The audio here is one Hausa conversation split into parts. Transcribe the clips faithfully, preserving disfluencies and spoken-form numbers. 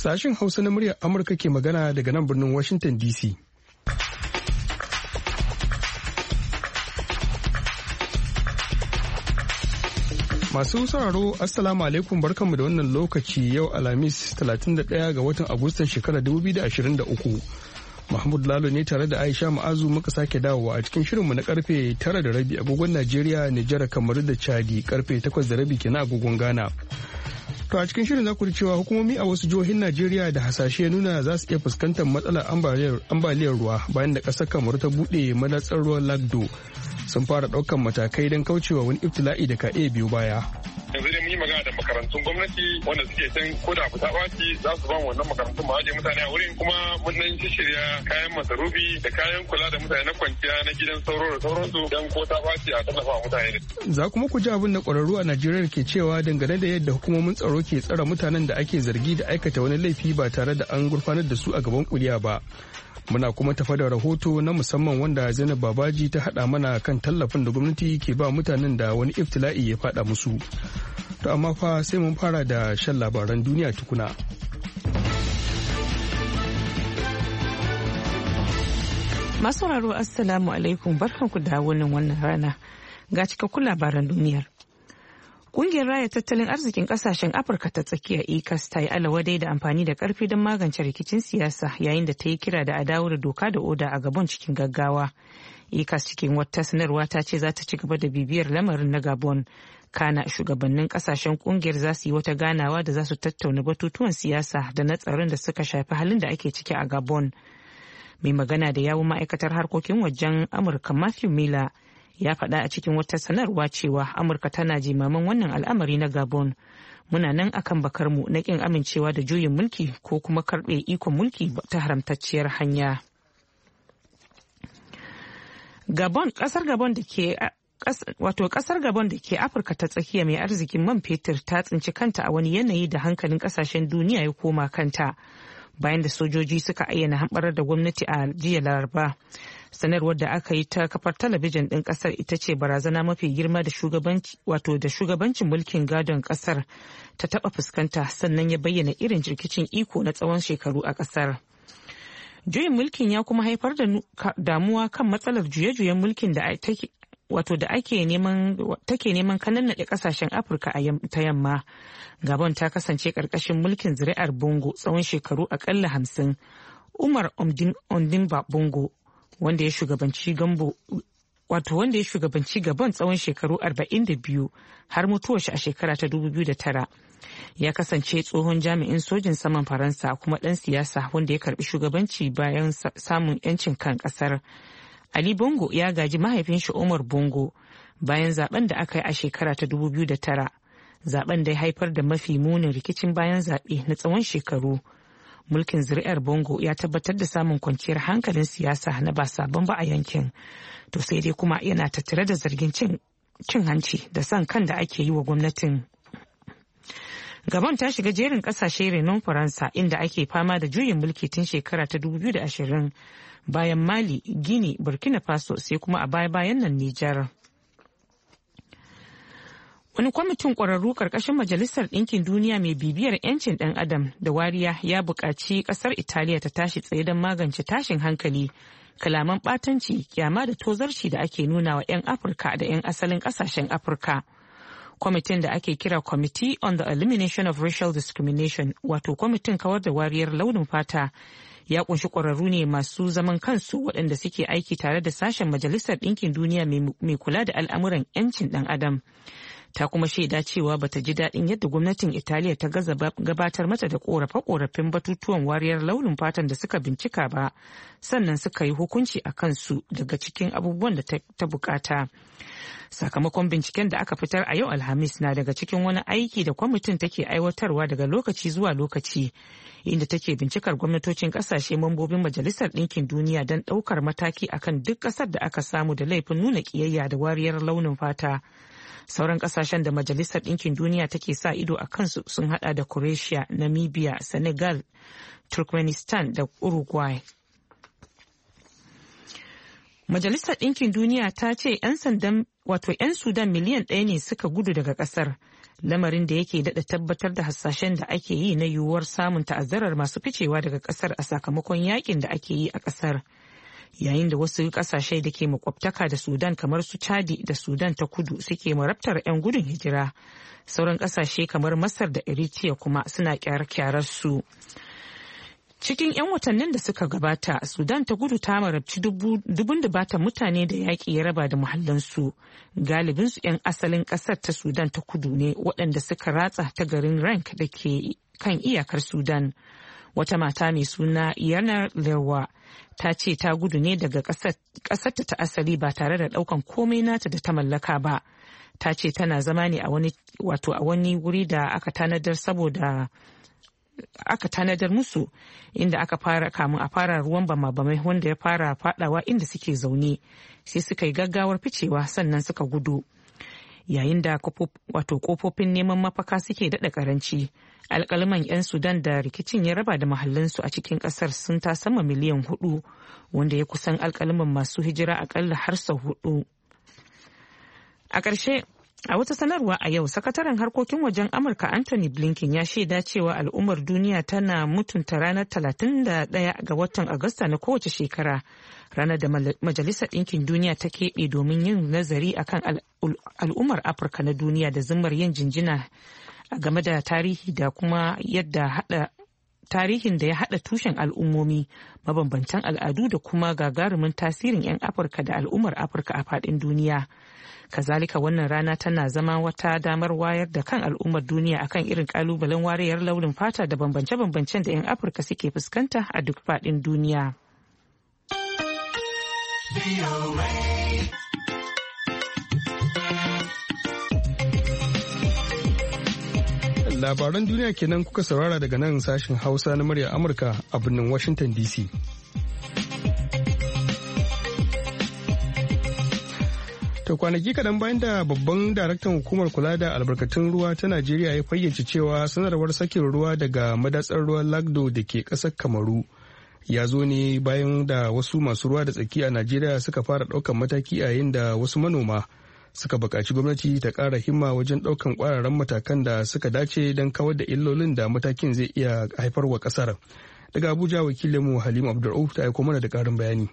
Sashen Hausa na muryar Amurka ke magana daga nan birnin Washington D C. Masu sauraro Assalamu alaikum barkanmu da wannan lokaci yau Alhamis talatin da ɗaya ga watan Agustan shekarar dubu biyu da ashirin da uku. Mahmud Lalo ne tare da Aisha Ma'azu muka sake dawowa a cikin shirinmu na karfe tara da rabi agogon Najeriya, Nijar, Kamaru da Chadi karfe takwas da rabi kenan agogon Ghana. To a cikin shirin za ku ji cewa hukumomi a wasu jihohin Najeriya da hasashe nuna za su iya fuskantar matsalar ambaliyar ruwa bayan da ƙasar Kamaru ta buɗe madatsar ruwan Lagdo sun fara ɗaukan matakai don kaucewa wani ibtila'i da ka iya biyo baya. Yanzu dai mun yi magana da makarantun gwamnati wanda suke can ko da fita ɓaci za su ba mu wannan makarantun ma mutane a wurin, kuma mun nan shirya kayan masarufi da kayan kula da mutane na kwanciya na gidan sauro da sauransu don ko ta ɓaci a tallafa mutane. Za kuma ku ji abin da ƙwararru a Najeriya ke cewa dangane da yadda hukumomin tsaro ke tsare mutanen da ake zargi da aikata wani laifi ba tare da an gurfanar da su a gaban kuliya ba. Muna kuma tafa da rahoto na musamman wanda Zainab Babaji ta haɗa mana kan tallafin da gwamnati ke ba mutanen da wani iftila'i ya faɗa musu. To amma fa sai mun fara da shan labaran duniya tukuna. Masauraro Assalamu alaikum barkanku da wannan wannan rana ga cikakkun labaran duniyar. Kungiyar raya tattalin arzikin kasashen Afirka ta tsakiya E C A S ta yi alawadai da amfani da karfi don magance rikicin siyasa yayin da ta yi kira da a dawo da doka da oda a Gabon cikin gaggawa. E C A S cikin wata sanarwa ta ce za ta ci gaba da bibiyar lamarin na Gabon. Kana shugabannin kasashen kungiyar za su yi wata ganawa da za su tattauna batutuwan siyasa da na tsaron da suka shafi halin da ake ciki a Gabon. Mai magana da yawun ma'aikatar harkokin wajen Amurka Matthew Miller ya faɗa a cikin wata sanarwa cewa Amurka tana jimaman wannan al'amari na Gabon. Muna nan akan bakarmu na ƙin amincewa da juyin mulki ko kuma karɓe ikon mulki ta haramtacciyar hanya. Gabon, ƙasar Gabon da ke wato ƙasar Gabon da ke Afirka ta tsakiya mai arzikin man fetur ta tsinci kanta a wani yanayi da hankalin ƙasashen duniya ya koma kanta bayan da sojoji suka ayyana hamɓarar da gwamnati a jiya Laraba. Sanarwar da aka yi ta kafar talabijin ɗin ƙasar ita ce barazana mafi girma da shugabanci wato da shugabancin mulkin gadon ƙasar ta taɓa fuskanta, sannan ya bayyana irin jirkicin iko na tsawon shekaru a ƙasar. Juyin mulkin ya kuma haifar da damuwa kan matsalar juye-juyen mulkin da take wato da ake neman take neman kanannaɗe ƙasashen Afirka ta yamma. Gabon ta kasance ƙarƙashin mulkin zuri'ar Bongo tsawon shekaru aƙalla hamsin. Umar Ondimba Bongo wanda ya shugabanci gambo wato wanda ya shugabanci Gabon tsawon shekaru arba'in da biyu har mutuwar shi a shekara ta dubu biyu da tara. Ya kasance tsohon jami'in sojin saman Faransa kuma ɗan siyasa wanda ya karbi shugabanci bayan samun 'yancin kan ƙasar. Ali Bongo ya gaji mahaifin shi Umar Bongo bayan zaben da aka yi a shekara ta dubu biyu da tara. Zaben da ya haifar da mafi munin rikicin bayan zaɓe na tsawon shekaru. Mulkin zuri'ar Bongo ya tabbatar da samun kwanciyar hankalin siyasa na ba sabon ba a yankin. To sai dai kuma yana tattare da zargin cin, cin hanci da son kan da ake yi wa gwamnatin. Gabon ta shiga jerin kasashe renon Faransa inda ake fama da juyin mulki tun shekara ta dubu biyu da ashirin bayan Mali, Gini, Burkina Faso sai kuma a baya-bayan nan Nijar. Wani kwamitin ƙwararru ƙarƙashin Majalisar Ɗinkin Duniya mai bibiyar 'yancin ɗan adam da wariya ya buƙaci ƙasar Italiya ta tashi tsaye don magance tashin hankali, kalaman ɓatanci, kyama da tozarci da ake nuna wa 'yan Afirka da 'yan asalin ƙasashen Afirka. Kwamitin da ake kira Committee on the Elimination of Racial Discrimination, wato kwamitin kawar da wariyar launin fata, ya kunshi ƙwararru ne masu zaman kansu waɗanda suke aiki tare da sashen Majalisar Ɗinkin Duniya mai kula da al'amuran 'yancin ɗan adam. Ta kuma shaida cewa bata ji daɗin yadda gwamnatin Italiya ta gaza gabatar mata da ƙorafe-ƙorafin batutuwan wariyar launin fatan da suka bincika ba, sannan suka yi hukunci a kansu daga cikin abubuwan da ta bukata. Sakamakon binciken da aka fitar a yau Alhamis na daga cikin wani aiki da kwamitin take aiwatarwa daga lokaci zuwa lokaci, inda take bincikar gwamnatocin ƙasashe mambobin Majalisar Ɗinkin Duniya don ɗaukar mataki akan duk ƙasar da aka samu da laifin nuna ƙiyayya da wariyar launin fata. Sauran kasashen da Majalisar Ɗinkin Duniya take sa ido a kansu sun hada da Croatia, Namibia, Senegal, Turkmenistan da Uruguay. Majalisar Ɗinkin Duniya ta ce 'yan sandan wato 'yan Sudan miliyan ɗaya ne suka gudu daga ƙasar, lamarin da yake daɗa tabbatar da hasashen da ake yi na yiwuwar samun ta'azzarar masu ficewa daga ƙasar a sakamakon yakin da ake yi a ƙasar. Yayin da wasu ƙasashe da ke makwabtaka da Sudan kamar su Chadi da Sudan ta kudu suke marabtar 'yan gudun hijira, sauran ƙasashe kamar Masar da Eritrea kuma suna kyar-kyarar su. Cikin 'yan watannin da suka gabata, Sudan ta gudu ta marabci dubun dubatan mutane da yaƙi ya raba da muhallansu. Galibinsu 'yan asalin ƙasar ta Sudan ta kudu ne waɗanda suka ratsa ta garin Rank da ke kan iyakar Sudan. Wata mata mai suna Yanar Lewa ta ce ta gudu ne daga ƙasarta ta asali ba tare da ɗaukan komai nata da ta mallaka ba. Ta ce tana zama ne a wani wato a wani wuri da aka tanadar saboda aka tanadar musu inda aka fara kamun a fara ruwan bama-bamai wanda ya fara fadawa inda suke zaune, sai suka yi gaggawar ficewa sannan suka gudu. Yayin da wato kofofin neman mafaka suke daɗa karanci, alƙalman 'yan Sudan da rikicin ya raba da mahallinsu a cikin ƙasar sun ta sama miliyan hudu, wanda ya kusan alƙalman masu hijira aƙalla har sau hudu. A ƙarshe, a wata sanarwa a yau, sakataren harkokin wajen Amurka Anthony Blinken ya shaida cewa al'ummar duniya tana mutunta ranar talatin da ɗaya ga watan Agusta na kowace shekara, ranar da Majalisar Ɗinkin Duniya ta keɓe domin yin nazari akan al'ummar Afirka na duniya da zimmar yin jinjina a game da tarihi da kuma yadda hada tarihin da ya hada tushen al'ummomi, mabambantan al'adu da kuma gagarumin tasirin 'yan Afirka da al'ummar Afirka a faɗin duniya. Kazalika wannan rana tana zama wata damar wayar da kan al'ummar duniya akan irin kalubalen wariyar launin fata da bambance-bambancen da 'yan Afirka suke fuskanta a duk faɗin duniya. Labaran duniya kenan kuka saurara daga nan sashen Hausa na murya Amurka a birnin Washington D C. To kwanaki kaɗan bayan da babban daraktan hukumar kula da albarkatun ruwa ta Najeriya ya fayyace cewa sanarwar sakin ruwa daga madatsar ruwan Lagdo da ke ƙasar Kamaru ya zo ne bayan da wasu masu ruwa da tsaki a Najeriya suka fara ɗaukan mataki yayin da wasu manoma suka buƙaci gwamnati ta ƙara himma wajen ɗaukan ƙwararren matakan da suka dace don kawar da illolin da matakin zai iya haifarwa ƙasar. Daga Abuja, wakilinmu Halima Abdulrauf ta aiko mana da ƙarin bayani.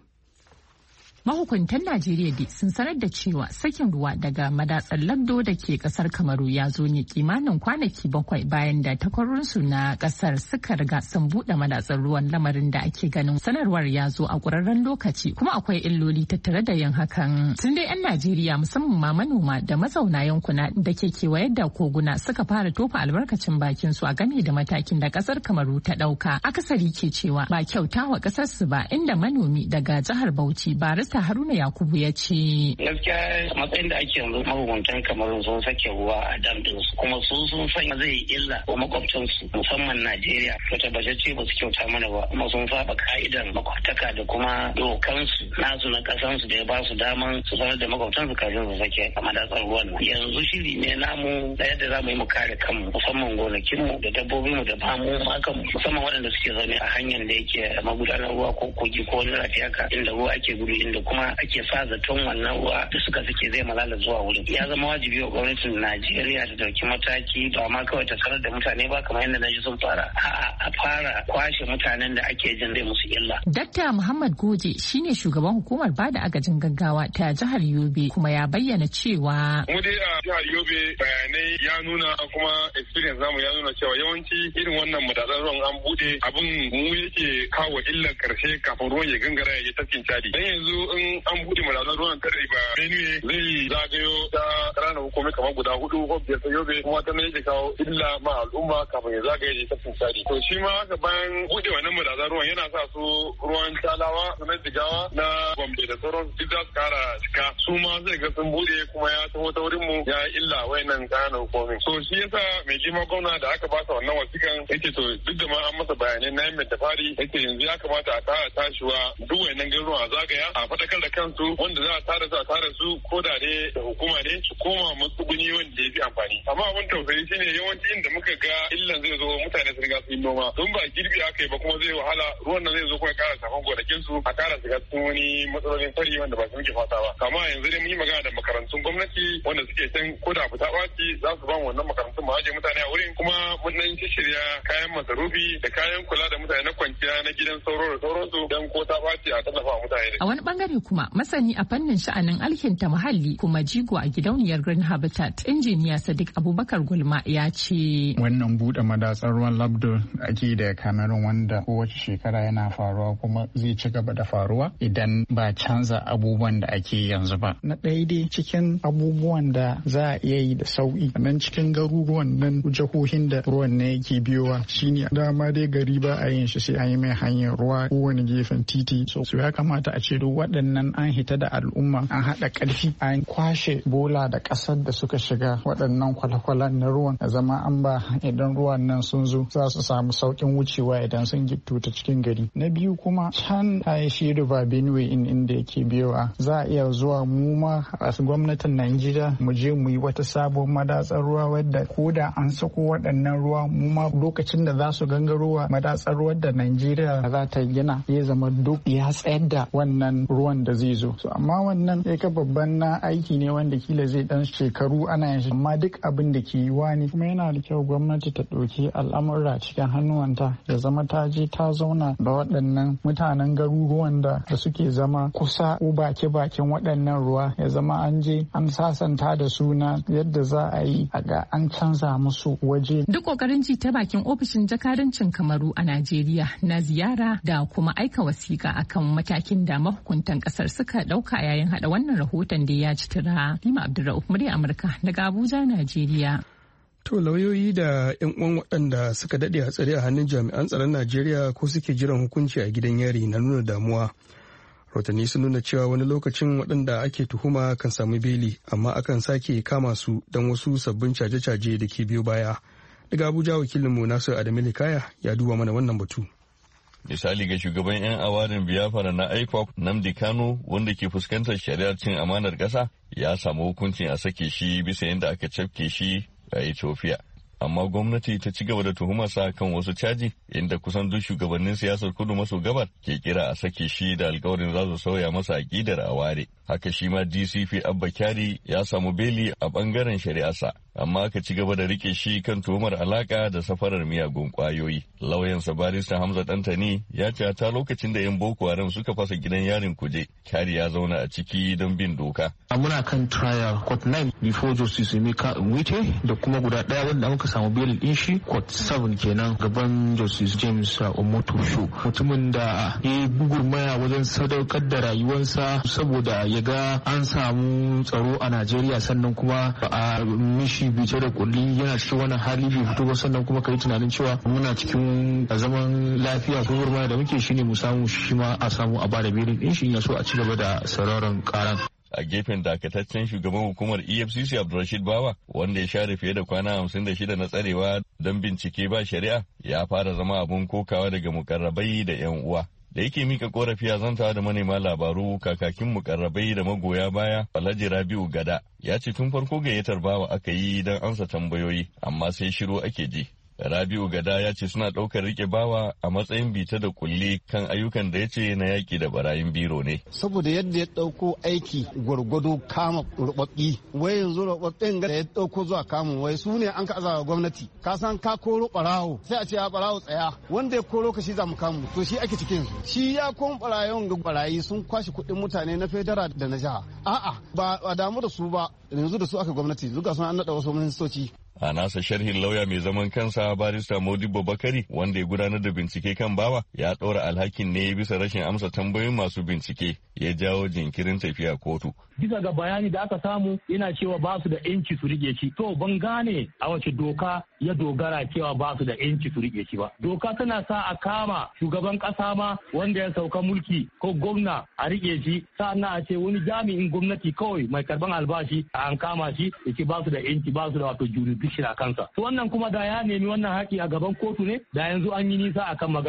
Mahukuntan Najeriya dai sun sanar da cewa sakin ruwa daga madatsar Lagdo da ke kasar Kamaru ya zo ne kimanin kwanaki bakwai bayan da takwarorinsu na kasar suka riga sun buɗe madatsar ruwan, lamarin da ake ganin sanarwar ya zo a ƙurarren lokaci kuma akwai illoli tattare da yin hakan. Tun dai 'yan Najeriya musamman ma manoma da mazauna yankuna da ke kewaye da koguna suka fara tofa albarkacin bakin su a game da matakin da kasar Kamaru ta ɗauka. Akasari ke cewa ba kyauta wa kasar su ba, inda manomi daga jihar Bauchi Baris ta Haruna Yakubu ya ce. Gaskiya matsayin da ake yanzu mahukuntan kamar sun sake ruwa a dam su kuma su sun sanya zai illa wa makwabtansu musamman Najeriya. To tabbatacce ba su kyauta mana ba kuma sun saba ka'idan makwabtaka da kuma dokansu nasu na kasansu da ya ba su daman su sanar da makwabtansu kafin su sake a madatsar ruwan. Yanzu shiri ne namu da yadda za mu yi mu kare kanmu musamman gonakinmu da dabbobinmu da bamu makan musamman waɗanda suke zaune a hanyar da yake magudanar ruwa ko kogi ko wani rafi haka inda ruwa ake gudu inda kuma ake sa zaton wannan ruwa da suka suke zai malala zuwa wurin. Ya zama wajibi wa gwamnatin Najeriya ta dauki mataki ba ma kawai ta sanar da mutane ba kamar yadda na ji sun fara. A'a, a fara kwashe mutanen da ake jin zai musu illa. Dakta Muhammad Goje shine shugaban hukumar bada agajin gaggawa ta jihar Yobe kuma ya bayyana cewa. Mu dai a jihar Yobe bayanai ya nuna kuma experience namu ya nuna cewa yawanci irin wannan madatsar ruwan an bude abin mu yake kawo illar karshe kafin ruwan ya gangara ya yi tafkin Chadi. Dan yanzu in an buɗe madatsun ruwan ta riba Benue zai zagayo ta ƙananan hukumi kamar guda hudu ko biyar ta Yobe kuma ta ne yake kawo illa ma al'umma kafin ya zagaye ta Tsari. To shi ma haka bayan buɗe wannan madatsun ruwan yana sa su ruwan Talawa na Jigawa na Gombe da sauran duk za su kara cika. Su ma zai ga sun buɗe kuma ya taho ta wurin mu ya illa wayannan ƙananan hukumi. So shi yasa mai girma gwamna da aka basa wannan wasikan yake to duk da ma an masa bayanai na yamma da fari yake yanzu ya kamata a kara tashiwa duk wayannan garuruwa a zagaya a faɗakar da kansu wanda za a tara su a tara su ko da ne da hukuma ne su koma matsuguni wanda ya fi amfani. Amma abin tausayi shine yawanci inda muka ga illan zai zo mutane su riga su yi noma don ba girbi aka yi ba kuma zai wahala ruwan nan zai zo kuma ya kara shafan gonakin su a kara shiga cikin wani matsalolin fari wanda ba su muke fata ba. Kama yanzu dai mun yi magana da makarantun gwamnati wanda suke can ko da fita ɓaci za su ba mu wannan makarantun mu ajiye mutane a wurin kuma mun nan shirya kayan masarufi da kayan kula da mutane na kwanciya na gidan sauro da sauransu don ko ta ɓaci a tallafa mutane. A wani bangare kuma masani a fannin sha'anin alkinta muhalli kuma jigo a gidauniyar Green Habitat injiniya Sadiq Abubakar Gulma ya ce. Wannan buɗe madatsar ruwan Labdo ake da Cameroon wanda kowace shekara yana faruwa kuma zai ci gaba da faruwa idan ba canza abubuwan da ake yanzu ba. Na ɗaya dai cikin abubuwan da za a iya yi da sauƙi nan cikin garuruwan nan jihohin da ruwan ne yake biyowa shine dama dai gari ba a yin shi sai an yi mai hanyar ruwa kowane gefen titi so ya kamata a ce duk waɗannan an hita da al'umma an haɗa ƙarfi an kwashe bola da ƙasar da suka shiga waɗannan kwale-kwalen na ruwan da zama an ba idan ruwan nan sun zo za su samu sauƙin wucewa idan sun gittu ta cikin gari. Na biyu kuma can a shi river Benue in inda yake biyowa za a iya zuwa mu ma a gwamnatin Najeriya mu je mu yi wata sabon madatsar ruwa wadda ko da an sako waɗannan ruwa mu ma lokacin da za su gangarowa madatsar ruwa da Najeriya za ta gina ya zama duk ya tsayar da wannan ruwan da zai zo. So amma wannan ya ka babban na aiki ne wanda kila zai dan shekaru ana yin shi amma duk abin da ke yiwa ne kuma yana da kyau gwamnati ta ɗauki al'amura cikin hannuwanta ya zama ta je ta zauna da waɗannan mutanen garuruwan da suke zama kusa ko bake-baken waɗannan ruwa ya zama an je an sasanta da suna yadda za a yi a ga an canza musu waje. Duk kokarin ji ta bakin ofishin jakadancin Kamaru a Najeriya na ziyara da kuma aika wasiƙa akan matakin da mahukuntan ƙasar suka ɗauka yayin haɗa wannan rahoton da ya ci tura. Lima Abdulrahman murya Amurka daga Abuja, Najeriya. To lauyoyi da 'yan uwan waɗanda suka daɗe a tsare a hannun jami'an tsaron Najeriya ko suke jiran hukunci a gidan yari na nuna damuwa. Rahotanni sun nuna cewa wani lokacin waɗanda ake tuhuma kan samu beli amma akan sake kama su don wasu sabbin caje-caje da ke biyo baya. Daga Abuja wakilinmu Nasiru Adamu Likaya ya duba mana wannan batu. Misali ga shugaban 'yan awarin Biafra na I P O B Nnamdi Kanu wanda ke fuskantar shari'ar cin amanar ƙasa ya samu hukuncin a sake shi bisa yadda aka cafke shi a Ethiopia. Amma gwamnati ta ci gaba da tuhumarsa kan wasu caji inda kusan duk shugabannin siyasar kudu maso gabar ke kira a sake shi da alkawarin za su sauya masa aƙidar a ware. Haka shi ma D C P Abba Kyari ya samu beli a bangaren shari'arsa, amma aka ci gaba da rike shi kan tuhumar alaka da safarar miyagun kwayoyi. Lauyansa barista Hamza Dantani ya ce ta lokacin da 'yan Boko Haram suka fasa gidan yarin Kuje, Kyari ya zauna a ciki don bin doka. Muna kan trial court nine before Justice Emeka Nwite da kuma guda ɗaya wanda muka samu beli din shi court seven kenan gaban Justice James Omotosho, mutumin da ya gugurmaya wajen sadaukar da rayuwarsa saboda ya ga an samu tsaro a Najeriya sannan kuma a mishi bice da kulli yana cikin wannan hali bai fito ba sannan kuma kai tunanin cewa muna cikin zaman lafiya ko gurma da muke shine mu samu shi ma a samu a bada belin din shi ya so a ci gaba da sauraron karan. A gefen dakataccen shugaban hukumar E F C C Abdulrashid Bawa wanda ya share fiye da kwana hamsin da shida na tsarewa don bincike ba shari'a ya fara zama abun kokawa daga mukarrabai da 'yan uwa. Da yake mika korafi a zantawa da manema labaru kakakin mukarrabai da magoya baya Alhaji Rabi'u Gada ya ce tun farko gayyatar Bawa aka yi don ansa tambayoyi amma sai shiru ake ji. Rabi'u Gada ya ce suna ɗaukar rike Bawa a matsayin bita da kulle kan ayyukan da ya ce na yaƙi da barayin biro ne. Saboda yadda ya ɗauko aiki gwargwado kama rubabbi, wai yanzu rubabbin da ya ɗauko zuwa kamun wai su ne an ka azawa gwamnati. Ka san ka koro ɓarawo sai a ce ya ɓarawo tsaya wanda ya koro ka shi za mu kamu to shi ake cikin shi ya koma ɓarayon ga ɓarayi sun kwashe kuɗin mutane na federa da na jiha. A'a ba a damu da su ba yanzu da su aka gwamnati zuga sun an naɗa wasu ministoci. A nasa sharhin lauya mai zaman kansa barista Modibo Bakari wanda ya gudanar da bincike kan Bawa ya ɗora alhakin ne bisa rashin amsa tambayoyin masu bincike ya jawo jinkirin tafiya kotu. Bisa ga bayani da aka samu yana cewa ba su da yanci su rike shi. To ban gane a wace doka ya dogara cewa ba su da yanci su rike shi ba. Doka tana sa a kama shugaban kasa ma wanda ya sauka mulki ko gwamna a rike shi sa'annan a ce wani jami'in gwamnati kawai mai karban albashi an kama shi ya ce ba su da yanci ba su da wato jurisdiction a kansa. To wannan kuma da ya nemi wannan haƙi a gaban kotu ne da yanzu an yi nisa akan magana.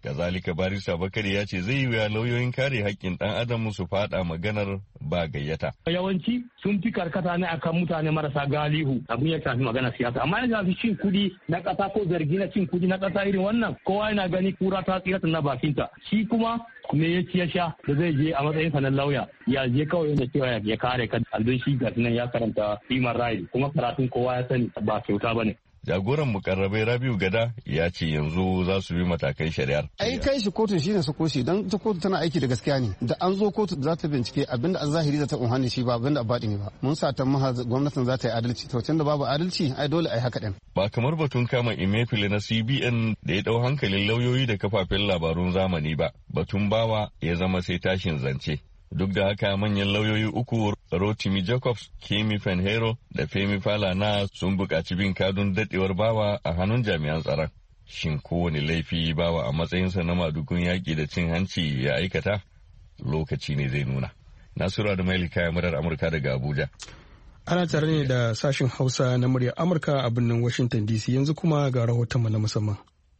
Kazalika Barista Bakari ya ce zai yi wuya lauyoyin kare haƙƙin ɗan adam su faɗa maganar ba gayyata. Yawanci sun fi karkata ne akan mutane marasa galihu abin ya shafi magana siyasa, amma ya shafi cin kuɗi na ƙasa ko zargi na cin kuɗi na ƙasa irin wannan kowa yana gani kura ta tsira na bakinta. Shi kuma me ya ci ya sha da zai je a matsayin sa na lauya ya je kawai yana cewa ya kare ka aldon shi ga nan ya karanta human rights kuma karatun kowa ya sani ba kyauta bane. Jagoran mukarrabai Rabiu Gada ya ce yanzu za su bi matakan shari'ar. Ai kai shi kotu shine su koshi don ta kotu tana aiki da gaskiya ne. Da an zo kotu za ta bincike abinda a zahiri za ta unhani shi ba abinda a baɗi ne ba. Mun satan maha gwamnatin za ta yi adalci. To tunda babu adalci ai dole ai haka din. Ba kamar batun kama Emefiele na C B N da ya dau hankalin lauyoyi da kafafen labarun zamani ba. Batun bawa ya zama sai tashin zance. Duk da haka manyan lauyoyi uku Rotimi Jacobs, Kemi Fenhero da Femi Falana sun buƙaci bin kadun daɗewar bawa a hannun jami'an tsaron. Shin kowane laifi bawa a matsayinsa na madugun yaƙi da cin hanci ya aikata? Lokaci ne zai nuna. Nasiru da Maili kaya murar Amurka daga Abuja. Ana tare ne da sashen Hausa na muryar Amurka a birnin Washington D C yanzu kuma ga rahotonmu na musamman.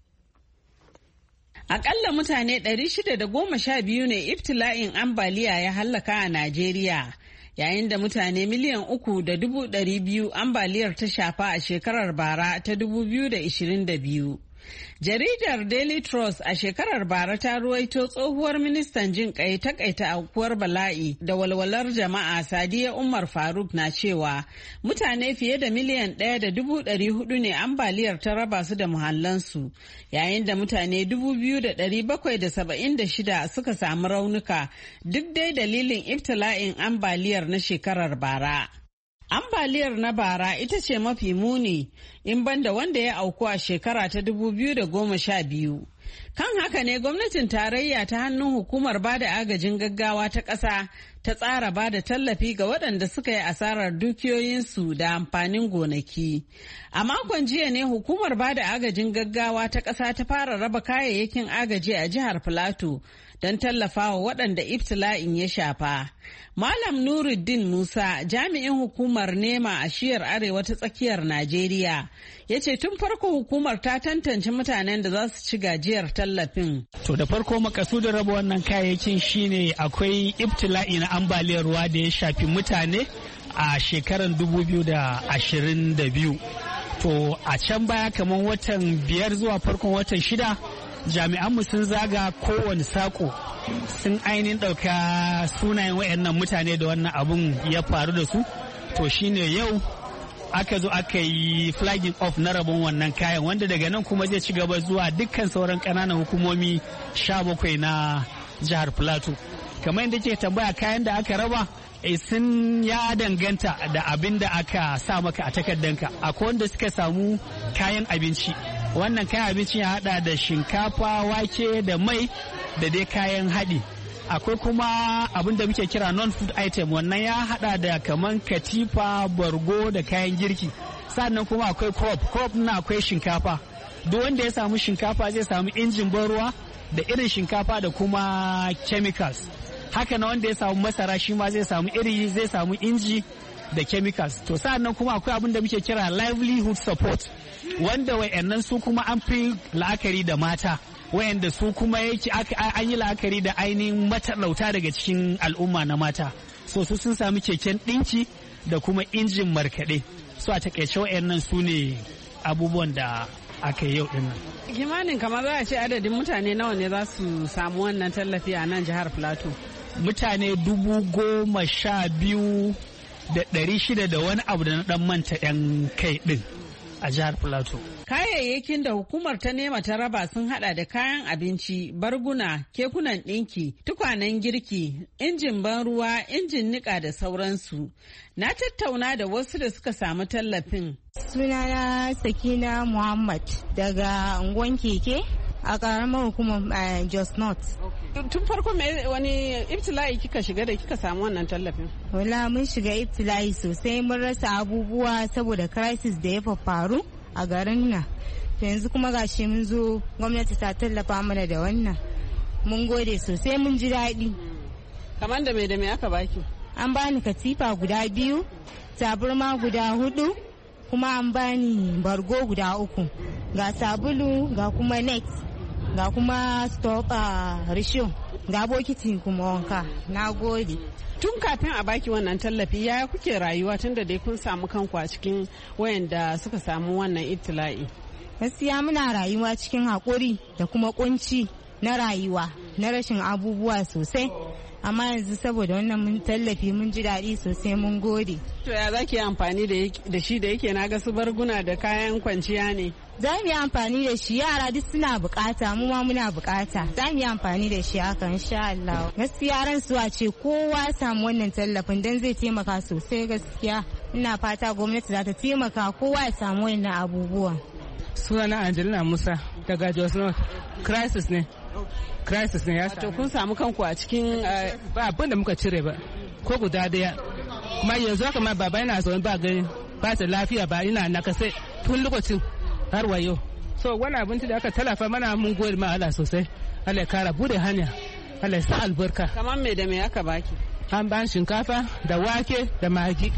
Akalla mutane ɗari shida da goma sha biyu ne ibtila'in ambaliya ya hallaka a Najeriya, yayin da mutane miliyan uku da dubu ɗari biyu ambaliyar ta shafa a shekarar bara ta dubu biyu da ishirin da biyu. Jaridar Daily Trust a shekarar bara ta ruwaito tsohuwar ministan jin kai takaita aukuwar bala'i da walwalar jama'a Sadiya Umar Faruk na cewa mutane fiye da miliyan ɗaya da dubu ɗari hudu ne ambaliyar ta raba su da muhallansu, yayin da mutane dubu biyu da ɗari bakwai da saba'in da shida suka samu raunuka duk dai dalilin ibtila'in ambaliyar na shekarar bara. Ambaliyar na bara ita ce mafi muni in banda wanda ya auku a shekara ta dubu biyu da goma sha biyu. Kan haka ne gwamnatin tarayya ta hannun hukumar bada agajin gaggawa ta ƙasa ta tsara bada tallafi ga waɗanda suka yi asarar dukiyoyinsu da amfanin gonaki. A makon jiya ne hukumar bada agajin gaggawa ta ƙasa ta fara raba kayayyakin agaji a jihar Filato don tallafawa waɗanda ibtila'in ya shafa. Malam Nuruddin Musa, jami'in hukumar NEMA a shiyar arewa ta tsakiyar Najeriya, ya ce tun farko hukumar ta tantance mutanen da za su ci gajiyar tallafin. To da farko makasudin raba wannan kayayyakin shine akwai ibtila'i na ambaliyar ruwa da ya shafi mutane a shekarar dubu biyu da ashirin da biyu. To a can baya kamar watan biyar zuwa farkon watan shida jami'anmu sun zaga kowane sako sun ainihin ɗauka sunayen wayannan mutane da wannan abun ya faru da su. To shine yau aka zo aka yi flagging off na rabon wannan kayan wanda daga nan kuma zai ci gaba zuwa dukkan sauran ƙananan hukumomi sha bakwai na jihar Plateau. Kamar yadda ke tambaya kayan da aka raba sun ya danganta da abin da aka sa maka a takardanka. Akwai wanda suka samu kayan abinci. Wannan kayan abinci ya hada da shinkafa, wake da mai da dai kayan haɗi. Akwai kuma abin da muke kira non-food item, wannan ya hada da kaman katifa, bargo da kayan girki. Sannan kuma akwai crop, crop na akwai shinkafa. Duk wanda ya samu shinkafa zai samu injin ban ruwa da irin shinkafa da kuma chemicals. Haka na wanda ya samu masara shi ma zai samu iri, zai samu inji da chemicals. To sa'annan kuma akwai abin da muke kira livelihood support, wanda wayannan su kuma an fi la'akari da mata, wayanda su kuma yake an yi la'akari da ainihin matalauta daga cikin al'umma na mata. So su sun samu keken ɗinki da kuma injin markaɗe. So a takaice wayannan su ne abubuwan da aka yi yau din nan. Kimanin kamar za a ce adadin mutane nawa ne za su samu wannan tallafi a nan jihar Plateau? Mutane dubu goma sha biyu da ɗari shida da wani abu da na ɗan manta ɗan kai ɗin a jihar Plateau. Kayayyakin da hukumar ta nema ta raba sun hada da kayan abinci, barguna, kekunan ɗinki, tukwanen girki, injin ban ruwa, injin niƙa da sauransu. Na tattauna da wasu da suka samu tallafin. Sunana Sakina Muhammad daga unguwan Keke a ƙaramar hukumar Jos North. Tun farko wani ibtila'i kika shiga da kika samu wannan tallafin? Wala mun shiga ibtila'i sosai, mun rasa abubuwa saboda crisis da ya faru a garin nan. To yanzu kuma gashi mun zo gwamnati ta tallafa mana da wannan. Mun gode sosai, mun ji daɗi. Kamar da me da me aka baki? An bani katifa guda biyu, taburma guda hudu, kuma an bani bargo guda uku, ga sabulu ga kuma net ga kuma stop a risho ga bokiti kuma wanka. Na gode. Tun kafin a baki wannan tallafi yaya kuke rayuwa tun da dai kun samu kanku a cikin wayanda suka samu wannan ibtila'i? Gaskiya muna rayuwa cikin haƙuri da kuma kunci na rayuwa na rashin abubuwa sosai. Amma yanzu saboda wannan mun tallafi mun ji daɗi sosai mun gode. To ya za ki yi amfani da shi da yake na ga su barguna da kayan kwanciya ne? Za mu yi amfani da shi, yara duk suna bukata mu ma muna bukata. Za mu yi amfani da shi haka insha Allah. Gaskiya ran su a ce kowa samu wannan tallafin dan zai taimaka sosai gaskiya. Ina fata gwamnati za ta taimaka kowa ya samu wannan abubuwan. Sunana Angelina Musa daga Jos North. Crisis ne. Crisis ne ya to kun samu kanku a cikin ba abin da muka cire ba ko guda daya. Kuma yanzu haka ma baba yana zaune ba gani ba ta lafiya ba ina nakasai tun lokacin har wayo. So wani abinci da aka tallafa mana mun gode ma Allah sosai. Allah ya kara bude hanya. Allah ya sa albarka. Kamar me da me aka baki? An ban shinkafa da wake da magi.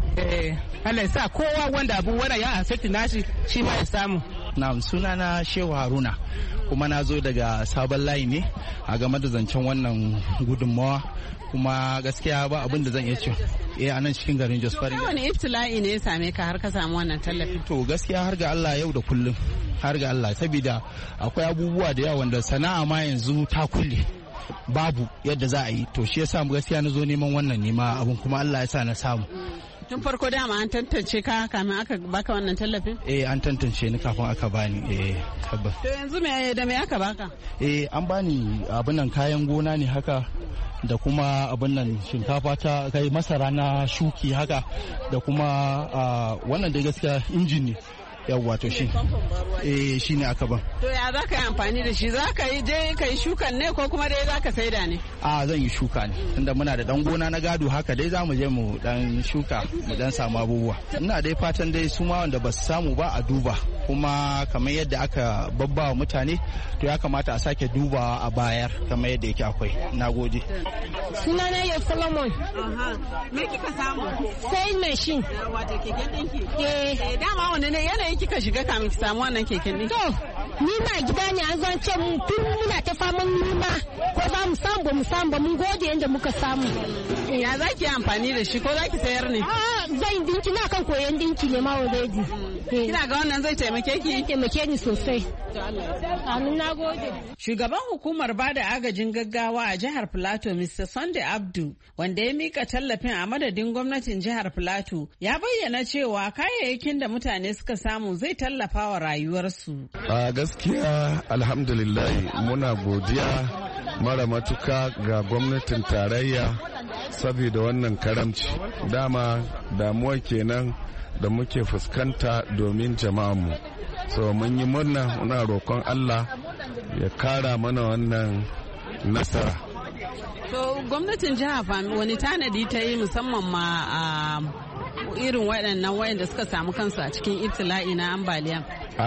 Eh Allah ya sa kowa wanda abu wanda ya affect nashi shi ma ya samu. Na'am, sunana Shehu Haruna kuma na zo daga sabon layi ne a game da zancen wannan gudunmawa kuma gaskiya ba abin da zan iya ce eh a nan cikin garin Jos Farin. Wani ibtila'i ne ya same ka har ka samu wannan tallafi? To gaskiya har ga Allah yau da kullum har ga Allah saboda akwai abubuwa da yawa wanda sana'a ma yanzu ta kulle babu yadda za a yi to shi yasa gaskiya na zo neman wannan nema abun kuma Allah ya sa na samu. Tun farko dama an tantance ka kamin aka baka wannan tallafin? Eh an tantance ni kafin aka bani eh tabbas. To yanzu me da me aka baka? Eh an bani abin nan kayan gona ne haka da kuma abin nan shinkafa ta kai masara na shuki haka da kuma wannan da gaskiya injin ne. Yawwa to shi eh shi ne aka ban. To ya za ka yi amfani da shi, za ka yi je ka yi shukan ne ko kuma dai za ka saida ne? A zan yi shuka ne tunda muna da dan gona na gado haka dai za mu je mu dan shuka mu dan samu abubuwa. Ina dai fatan dai su ma wanda ba su samu ba a duba kuma kamar yadda aka babbawa mutane to ya kamata a sake dubawa a bayar kamar yadda yake akwai. Nagode. Sunana ya Solomon. Me kika samu? Sai machine. Wato keken dinki? Eh. Dama wanda ne yanayin kika shiga kamin ki samu wannan keken dinki? To, ni ma gida ne an zan ce mu tun muna ta faman nima ko za mu samu ba mu samu ba mun gode yadda muka samu. Ya za ki amfani da shi ko za ki sayar ne? A'a zan dinki na kan koyon dinki ne ma already. Kina ga wannan zai taimake ki? Taimake ni sosai. Amin na gode. Shugaban hukumar bada agajin gaggawa a jihar Plateau Mister Sunday Abdu wanda ya mika tallafin a madadin gwamnatin jihar Plateau ya bayyana cewa kayayyakin da mutane suka samu zai tallafa wa rayuwarsu. A gaskiya alhamdulillah muna godiya mara matuka ga gwamnatin tarayya saboda wannan karamci. Dama damuwa kenan da muke fuskanta domin jama'anmu. So mun yi murna muna roƙon Allah ya kara mana wannan nasara. To gwamnatin jiha wani tanadi ta yi musamman ma a irin waɗannan wayanda suka samu kansu a cikin ibtila'i na ambaliya?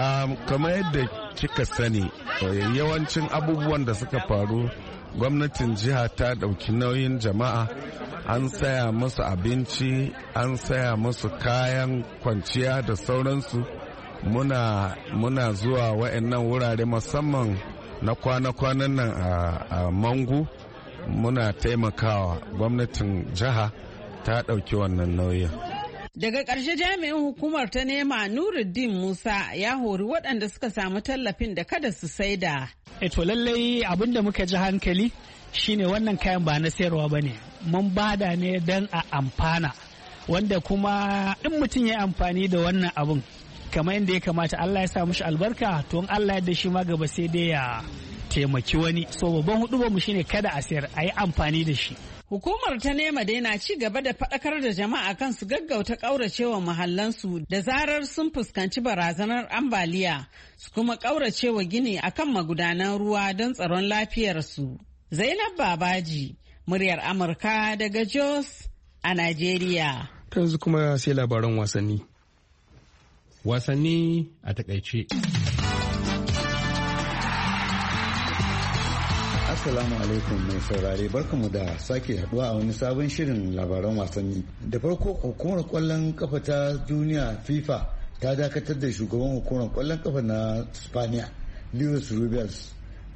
Kamar yadda kika sani yawancin abubuwan da suka faru gwamnatin jiha ta ɗauki nauyin jama'a an saya musu abinci an saya musu kayan kwanciya da sauransu. Muna, muna zuwa wa'annan wurare musamman na kwana-kwanan nan a, a Mangu muna taimakawa gwamnatin jiha ta ɗauki wannan nauyin. Daga ƙarshe jami'in hukumar ta nema Nuruddin Musa ya hori waɗanda suka samu tallafin da kada su saida. E to lallai abin da muka ji hankali shine wannan kayan ba na sayarwa ba ne. Mun bada ne don a amfana wanda kuma in mutum ya amfani da wannan abin kamar yadda ya kamata Allah ya sa mushi albarka to in Allah ya da shi ma gaba sai dai ya taimaki wani. So babban hudu mu shine kada a sayar a yi amfani da shi. Hukumar ta nema dai na ci gaba da faɗakar da jama'a kan su gaggauta ƙauracewa mahallansu da zarar sun fuskanci barazanar ambaliya su kuma ƙauracewa gini akan magudanan ruwa don tsaron lafiyarsu. Zainab Babaji, muryar Amurka daga Jos a Najeriya. Yanzu kuma sai labaran wasanni. Wasanni a takaice. Assalamu alaikum mai saurare barkamu da sake haduwa a wani sabon shirin labaran wasanni. Da farko hukumar kwallon kafa ta duniya FIFA ta dakatar da shugaban hukumar kwallon kafa na Spaniya Luis Rubiales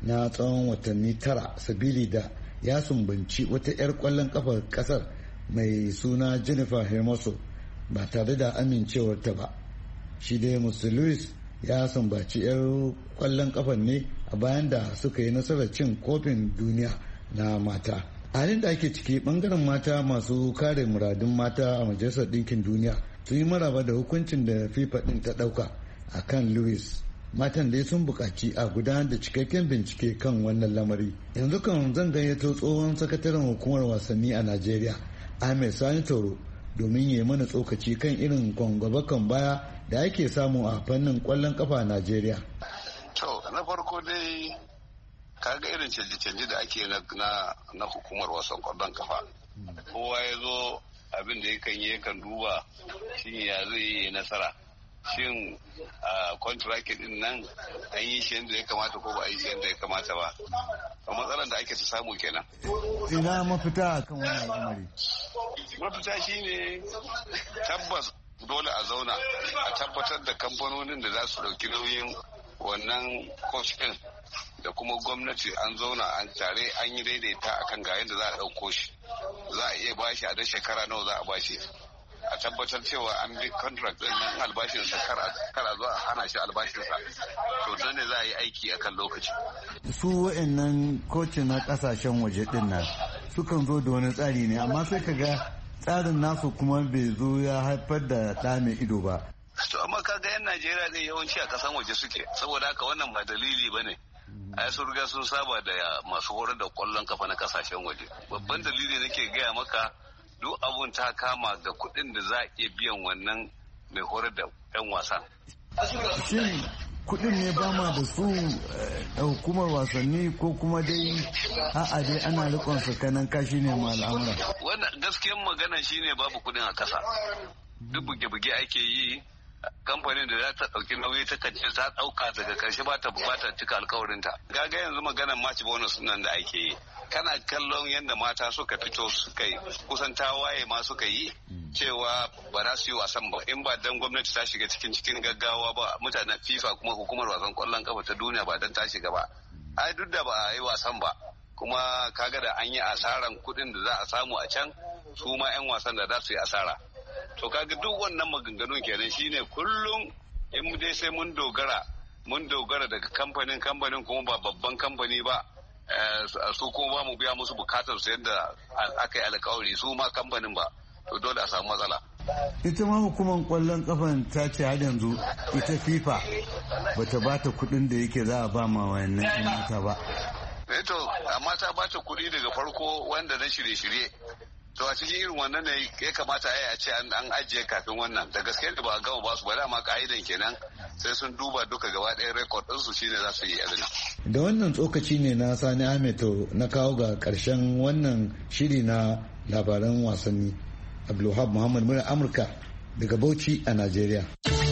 na tsawon watanni tara sabili da ya sumbanci wata 'yar kwallon kafar kasar mai suna Jennifer Hermoso ba tare da amincewarta ba. Shi dai mister Lewis ya sumbaci 'yar kwallon kafar ne a bayan da suka yi nasarar cin kofin duniya na mata. A halin da ake ciki bangaren mata masu kare muradun mata a majalisar ɗinkin duniya sun yi maraba da hukuncin da FIFA ɗin ta ɗauka a kan Lewis. Matan dai sun buƙaci a gudanar da cikakken bincike kan wannan lamari. Yanzu kan zan gayyato tsohon sakataren hukumar wasanni a Najeriya, Ahmed Sani Toro, domin ya mana tsokaci kan irin kwangwabakan baya da ake samu a fannin ƙwallon kafa a Najeriya. To, na farko dai kaga irin canje-canje da ake na hukumar wasan ƙwallon kafa. Kowa ya zo abin da yakan yi yakan duba shi ya zai yi nasara. Shin a contract din nan an yi shi yadda ya kamata ko ba a yi shi yadda ya kamata ba. A matsalar da ake ta samu kenan. Ina mafita kan wannan al'amari? Mafita shine tabbas dole a zauna a tabbatar da kamfanonin da za su ɗauki nauyin wannan coach din da kuma gwamnati an zauna an tare an yi daidaita akan ga yadda za a ɗauko shi. Za a iya bashi a da shekara nawa za a bashi. A tabbatar cewa an bi contract din nan albashinsa kar a zo a hana shi albashinsa, to don ne za a yi aiki akan lokaci. Su wa'annan koci na kasashen waje din nan sukan zo da wani tsari ne, amma sai ka ga tsarin nasu kuma bai zo ya haifar da ɗa mai ido ba. To amma kaga yan Najeriya ne yawanci a kasan waje suke, saboda haka wannan ba dalili ba ne. ai sun riga sun saba da masu horar da kwallon kafa na kasashen waje. Babban dalili nake gaya maka, duk abun ta kama da kuɗin da za a iya biyan wannan mai horar da 'yan wasa. Shin kuɗin ne ba ma da su da hukumar wasanni ko kuma dai a'a dai ana rikon sakanan kashi ne ma al'amura? Wannan gaskiyan magana shine babu kuɗin a kasa. Duk buge-buge ake yi, kamfanin da za ta ɗauki nauyi ta kace ta ɗauka daga ƙarshe ba ta bukata cika alkawarinta. Gaga yanzu maganar match bonus nan da ake yi, kana kallon yadda mata suka fito suka yi kusan tawaye ma suka yi cewa ba za su yi wasan ba in ba dan gwamnati ta shiga cikin cikin gaggawa ba, mutanen FIFA kuma hukumar wasan kwallon kafa ta duniya ba dan ta shiga ba. Ai duk da ba a yi wasan ba, kuma kaga da an yi asaran kuɗin da za a samu a can, su ma 'yan wasan da za su yi asara. To kaga duk wannan maganganun kenan shine kullum in mu dai sai mun dogara mun dogara daga kamfanin kamfanin kuma ba babban kamfani ba, su kuma ba mu biya musu bukatar su yadda aka yi alkawari, su ma kamfanin ba, to dole a samu matsala. Ita ma hukumar kwallon kafan ta ce har yanzu ita FIFA bata bata kuɗin da yake za a ba ma wayannan yan mata ba. Eh to amma ta bata kuɗi daga farko wanda na shirye-shirye. To a cikin irin wannan ne ya kamata a ce an ajiye kafin wannan, da gaske da ba a gama ba su ba, dama ka'idan kenan sai sun duba duka gaba ɗaya rekod ɗinsu shine za su yi abin. Da wannan tsokaci ne na Sani Ahmed na kawo ga ƙarshen wannan shiri na labaran wasanni. Abdulwahab Muhammad mura Amurka daga Bauchi a Najeriya.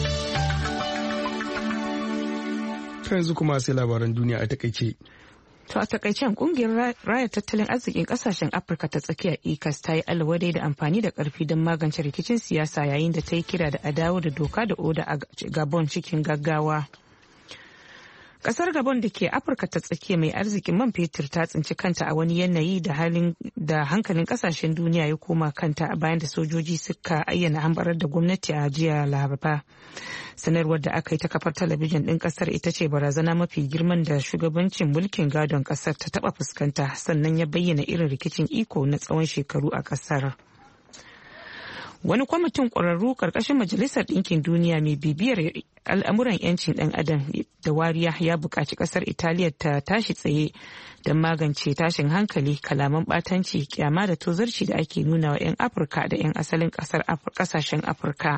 Yanzu kuma sai labaran duniya a takaice. To a takaicen kungiyar raya tattalin arzikin kasashen Afirka ta tsakiya E C A S ta yi alwadai da amfani da karfi don magance rikicin siyasa yayin da ta yi kira da a dawo da doka da oda a Gabon cikin gaggawa. Kasar Gabon da ke Afirka ta tsakiya mai arzikin man fetur ta tsinci kanta a wani yanayi da halin da hankalin kasashen duniya ya koma kanta a bayan da sojoji suka ayyana hambarar da gwamnati a jiya Laraba. Sanarwar da aka yi ta kafar talabijin ɗin kasar ita ce barazana mafi girman da shugabancin mulkin gadon kasar ta taɓa fuskanta, sannan ya bayyana irin rikicin iko na tsawon shekaru a kasar. Wani kwamitin ƙwararru ƙarƙashin Majalisar Ɗinkin Duniya mai bibiyar al'amuran 'yancin ɗan adam da wariya ya buƙaci ƙasar Italiya ta tashi tsaye don magance tashin hankali, kalaman ɓatanci, kyama da tozarci da ake nuna wa 'yan Afirka da 'yan asalin ƙasashen Afirka.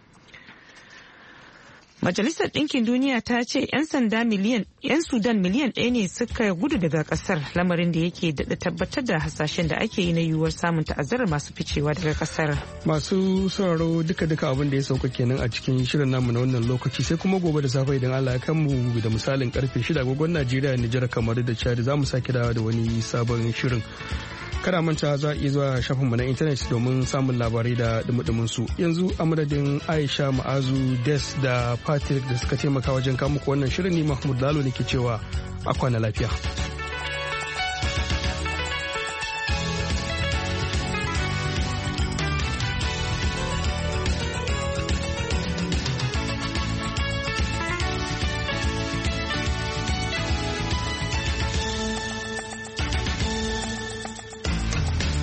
Majalisar Ɗinkin Duniya ta ce 'yan sanda miliyan 'yan Sudan miliyan ɗaya ne suka gudu daga ƙasar, lamarin da yake daɗa tabbatar da hasashen da ake yi na yiwuwar samun ta'azzarar masu ficewa daga ƙasar. Masu sauraro duka-duka abin da ya sauka kenan a cikin shirin namu na wannan lokaci, sai kuma gobe da safe idan Allah ya kanmu da misalin karfe shida agogon Najeriya, Nijar, kamar da Chad za mu sake dawo da wani sabon shirin. Kada manta za a iya zuwa shafinmu na intanet domin samun labarai da dumudumin su. Yanzu a madadin Aisha Ma'azu, Des da Patrick da suka taimaka wajen kawo muku wannan shirin, ni Mahmud Lalo ne ke cewa a kwana lafiya.